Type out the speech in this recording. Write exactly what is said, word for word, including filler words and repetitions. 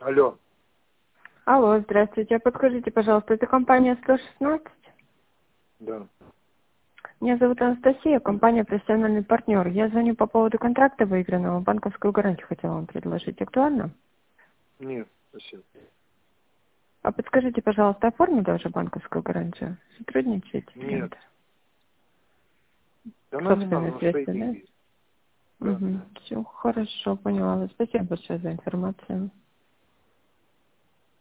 Алло. Алло, здравствуйте. Подскажите, пожалуйста, это компания сто шестнадцать? Да. Меня зовут Анастасия, компания «Профессиональный партнер». Я звоню по поводу контракта выигранного. Банковскую гарантию хотела вам предложить. Актуально? Нет, спасибо. А подскажите, пожалуйста, оформили уже банковскую гарантию? Сотрудничаете с Нет. кем-то? Она не надо, Собственные на свои средства, да? деньги. Да. Угу. Все, хорошо, поняла. Спасибо большое за информацию.